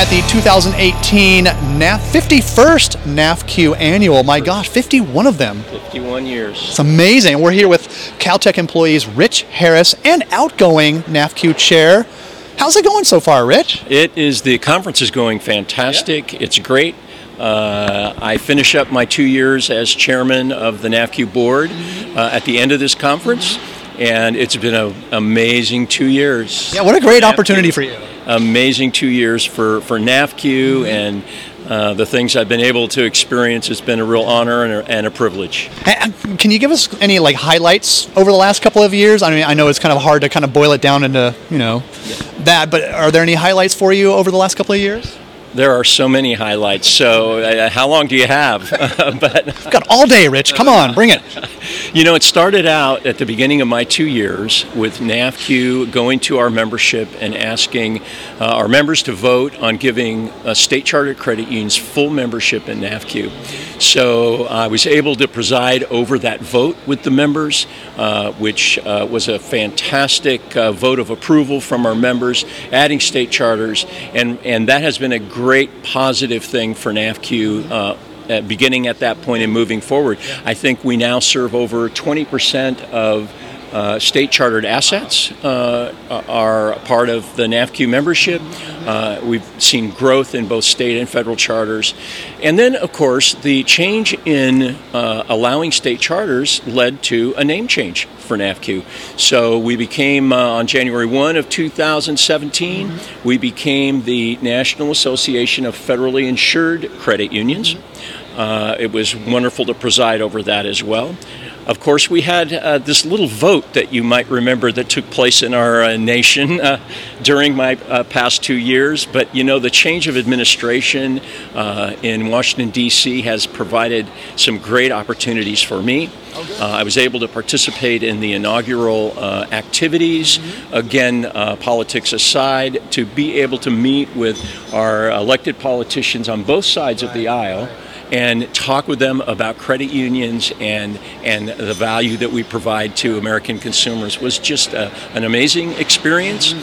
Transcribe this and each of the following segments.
at the 2018 51st NAFCU Annual. My gosh, 51 of them. 51 years. It's amazing. We're here with Caltech employees Rich Harris and outgoing NAFCU Chair. How's it going so far, Rich? The conference is going fantastic. Yeah. It's great. I finish up my 2 years as chairman of the NAFCU board at the end of this conference, and it's been an amazing 2 years. Yeah, what a great opportunity for you. Amazing 2 years for NAFCU, and the things I've been able to experience. It's been a real honor and a privilege. Can you give us any highlights over the last couple of years? I mean, I know it's kind of hard to kind of boil it down into that, but are there any highlights for you over the last couple of years? There are so many highlights. So how long do you have? But I've got all day, Rich. Come on, bring it. It started out at the beginning of my 2 years with NAFCU going to our membership and asking our members to vote on giving state chartered credit unions full membership in NAFCU. So I was able to preside over that vote with the members, which was a fantastic vote of approval from our members, adding state charters, and that has been a great positive thing for NAFCU beginning at that point and moving forward. I think we now serve over 20% of state chartered assets are part of the NAFCU membership. We've seen growth in both state and federal charters. And then, of course, the change in allowing state charters led to a name change for NAFCU. So we became, on January 1 of 2017, we became the National Association of Federally Insured Credit Unions. It was wonderful to preside over that as well. Of course, we had this little vote that you might remember that took place in our nation during my past 2 years. But, the change of administration in Washington, D.C. has provided some great opportunities for me. I was able to participate in the inaugural activities, again, politics aside, to be able to meet with our elected politicians on both sides of the aisle and talk with them about credit unions and the value that we provide to American consumers was just an amazing experience.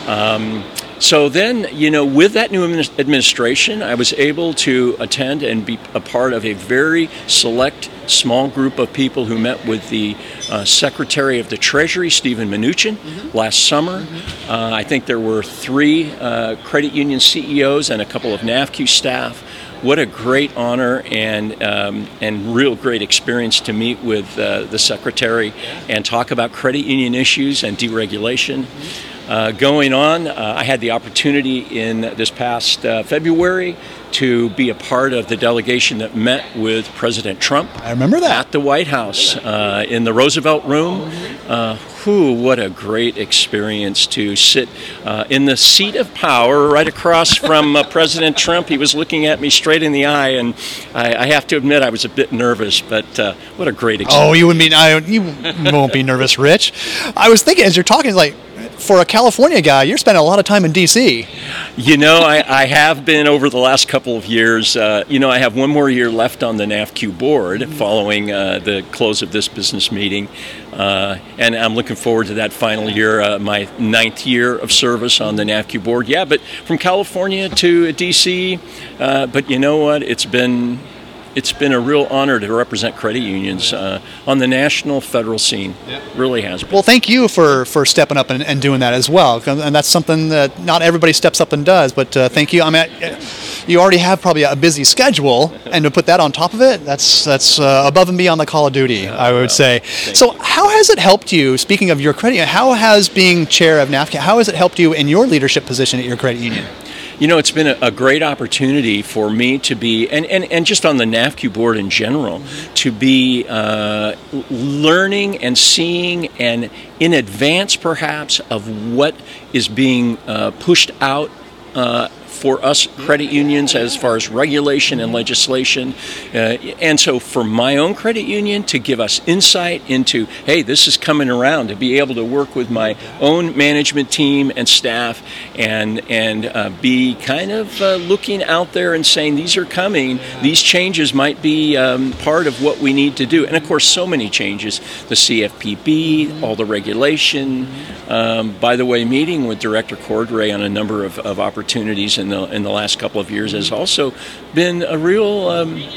So then, with that new administration, I was able to attend and be a part of a very select, small group of people who met with the Secretary of the Treasury, Steven Mnuchin, last summer. I think there were 3 credit union CEOs and a couple of NAFCU staff. What a great honor and real great experience to meet with the Secretary and talk about credit union issues and deregulation. Going on, I had the opportunity in this past February to be a part of the delegation that met with President Trump. I remember that. At the White House in the Roosevelt Room. What a great experience to sit in the seat of power right across from President Trump. He was looking at me straight in the eye, and I have to admit I was a bit nervous, but what a great experience. Oh, you won't be nervous, Rich. I was thinking as you're talking, for a California guy, you're spending a lot of time in D.C. I have been over the last couple of years. I have one more year left on the NAFCU board following the close of this business meeting. And I'm looking forward to that final year, my 9th year of service on the NAFCU board. Yeah, but from California to D.C., but you know what? It's been a real honor to represent credit unions on the national federal scene. Yeah. Really has been. Well, thank you for stepping up and doing that as well. And that's something that not everybody steps up and does, but thank you. I mean, you already have probably a busy schedule, and to put that on top of it, that's above and beyond the call of duty, I would say. So how has it helped you, speaking of your credit union, how has being chair of NAFCU, how has it helped you in your leadership position at your credit union? It's been a great opportunity for me to be, and just on the NAFCU board in general, to be learning and seeing and in advance perhaps of what is being pushed out for us credit unions as far as regulation and legislation. And so for my own credit union to give us insight into, hey, this is coming around, to be able to work with my own management team and staff and be kind of looking out there and saying these are coming, these changes might be part of what we need to do. And of course, so many changes, the CFPB, all the regulation. By the way, meeting with Director Cordray on a number of opportunities in the last couple of years has also been a real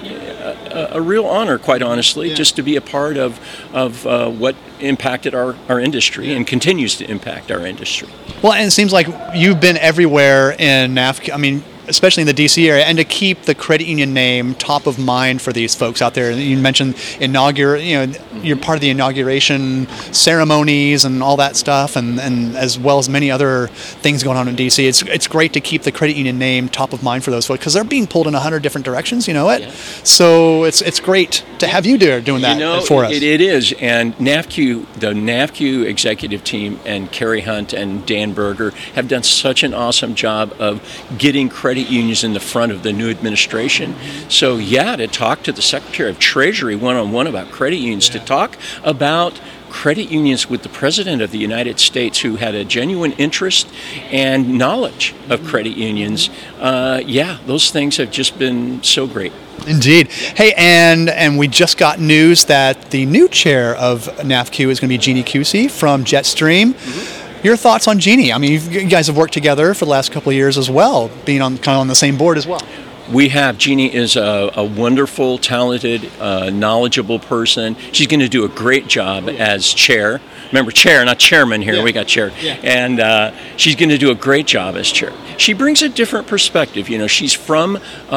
honor, quite honestly, just to be a part of what impacted our industry and continues to impact our industry. Well, and it seems like you've been everywhere in NAFCU. I mean, especially in the DC area, and to keep the credit union name top of mind for these folks out there. You mentioned you're part of the inauguration ceremonies and all that stuff, and as well as many other things going on in DC. It's great to keep the credit union name top of mind for those folks because they're being pulled in 100 different directions. You know it. Yeah. So it's great to have you there doing that for us. It is, and the NAFCU executive team and Kerry Hunt and Dan Berger have done such an awesome job of getting credit unions in the front of the new administration. So to talk to the Secretary of Treasury one-on-one about credit unions, to talk about credit unions with the President of the United States, who had a genuine interest and knowledge of credit unions, those things have just been so great. Indeed. Hey, and we just got news that the new chair of NAFCU is going to be Jeannie Cusi from Jetstream. Mm-hmm. Your thoughts on Jeannie? I mean, you guys have worked together for the last couple of years as well, being on the same board as well. We have. Jeannie is a wonderful, talented, knowledgeable person. She's going to do a great job as chair. Remember, chair, not chairman here. Yeah. We got chair. Yeah. And she's going to do a great job as chair. She brings a different perspective. She's from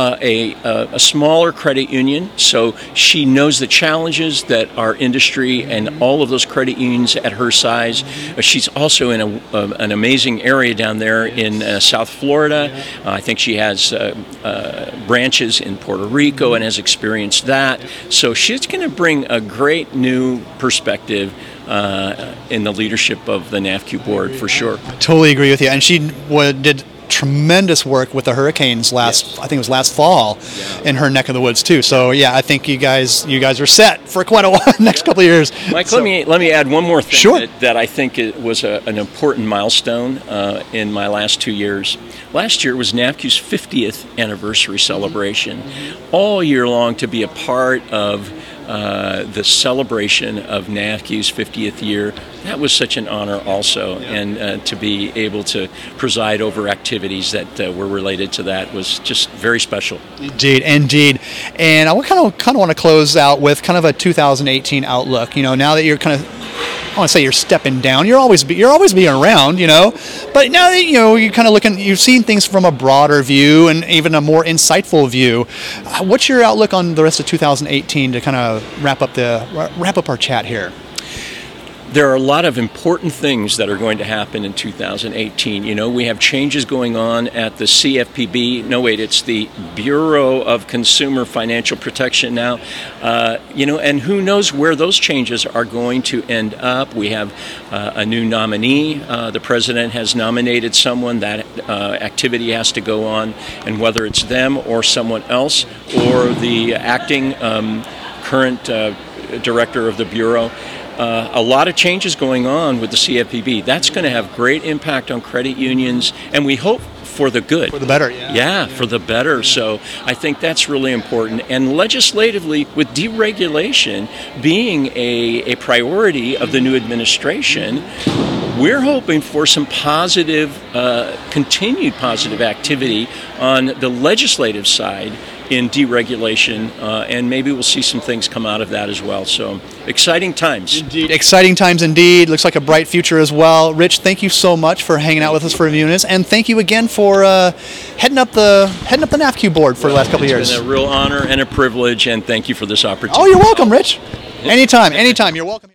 a smaller credit union, so she knows the challenges that our industry and all of those credit unions at her size. She's also in an amazing area down there in South Florida. I think she has branches in Puerto Rico and has experienced that. So she's going to bring a great new perspective in the leadership of the NAFCU board, for sure. I totally agree with you. And she did tremendous work with the hurricanes I think it was last fall, in her neck of the woods too. So I think you guys are set for quite a while next couple of years. Mike, let me add one more thing. Sure. that I think it was an important milestone in my last 2 years. Last year was NAFCU's 50th anniversary celebration. All year long, to be a part of the celebration of NAFCU's 50th year, that was such an honor also. Yeah. And to be able to preside over activities that were related to that was just very special. Indeed. And I kind of want to close out with kind of a 2018 outlook. Now that you're kind of, I want to say you're stepping down. You're always being around, But now that you're kind of looking, you've seen things from a broader view and even a more insightful view. What's your outlook on the rest of 2018 to kind of wrap up our chat here? There are a lot of important things that are going to happen in 2018. We have changes going on at the CFPB. No, wait, it's the Bureau of Consumer Financial Protection now. And who knows where those changes are going to end up. We have a new nominee. The president has nominated someone. That activity has to go on. And whether it's them or someone else or the acting current director of the Bureau, a lot of changes going on with the CFPB. That's going to have great impact on credit unions, and we hope for the good. For the better, for the better. So I think that's really important. And legislatively, with deregulation being a priority of the new administration, we're hoping for some continued positive activity on the legislative side in deregulation, and maybe we'll see some things come out of that as well. So exciting times. Indeed. Exciting times indeed. Looks like a bright future as well. Rich, thank you so much for hanging out with us for a few minutes, and thank you again for heading up the NAFCU board for the last couple of years. It's been a real honor and a privilege, and thank you for this opportunity. Oh, you're welcome, Rich. Anytime. You're welcome.